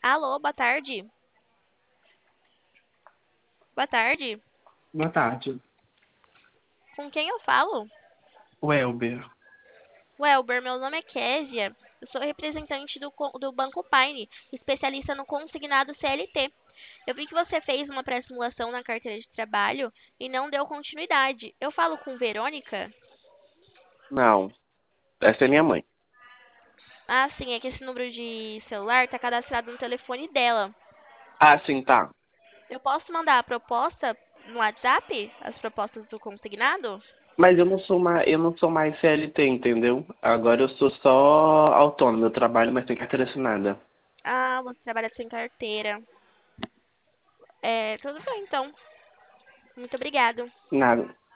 Alô, boa tarde. Boa tarde. Boa tarde. Com quem eu falo? Welber. Welber, meu nome é Késia. Eu sou representante do Banco Paine, especialista no consignado CLT. Eu vi que você fez uma pré-simulação na carteira de trabalho e não deu continuidade. Eu falo com Verônica? Não, essa é minha mãe. Ah, sim, é que esse número de celular está cadastrado no telefone dela. Ah, sim, tá. Eu posso mandar a proposta no WhatsApp? As propostas do consignado? Mas eu não sou mais CLT, entendeu? Agora eu sou só autônomo. Eu trabalho, mas sem carteira assinada. Ah, você trabalha sem carteira. É, tudo bem, então. Muito obrigado. Nada.